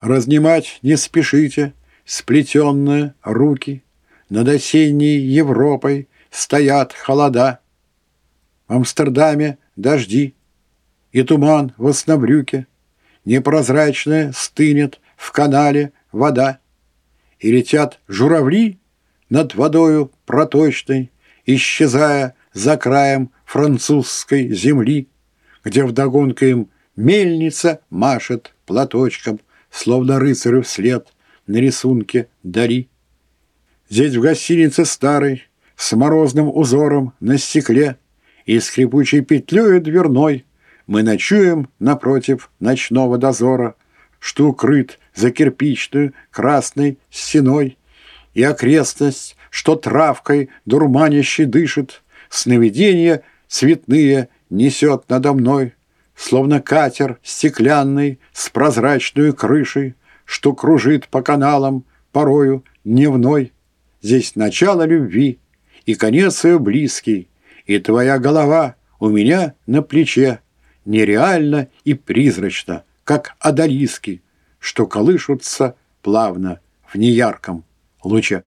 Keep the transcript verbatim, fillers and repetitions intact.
Разнимать не спешите сплетенные руки, над осенней Европой стоят холода. В Амстердаме дожди и туман в Оснобрюке, непрозрачная стынет в канале вода, и летят журавли над водою проточной, исчезая за краем французской земли, где вдогонку им мельница машет платочком, словно рыцарю вслед на рисунке Дали. Здесь в гостинице старой с морозным узором на стекле и скрипучей петлею дверной мы ночуем напротив ночного дозора, что укрыт за кирпичную красной стеной, и окрестность, что травкой дурманящей дышит, сновидения цветные несет надо мной, словно катер стеклянный с прозрачной крышей, что кружит по каналам порою дневной. Здесь начало любви и конец ее близкий, и твоя голова у меня на плече, нереально и призрачно, как одолиски, что колышутся плавно в неярком луче.